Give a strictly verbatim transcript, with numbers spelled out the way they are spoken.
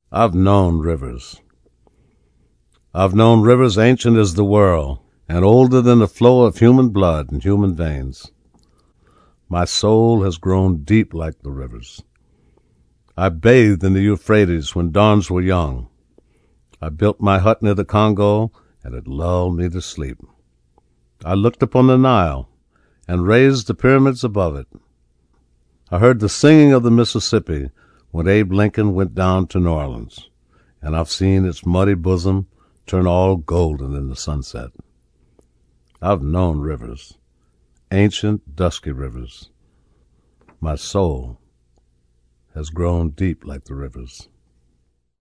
I've known rivers. I've known rivers ancient as the world and older than the flow of human blood and human veins. My soul has grown deep like the rivers. I bathed in the Euphrates when dawns were young. I built my hut near the Congo, and it lulled me to sleep. I looked upon the Nile and raised the pyramids above it. I heard the singing of the Mississippi when Abe Lincoln went down to New Orleans, and I've seen its muddy bosom turn all golden in the sunset. I've known rivers, ancient, dusky rivers. My soul has grown deep like the rivers.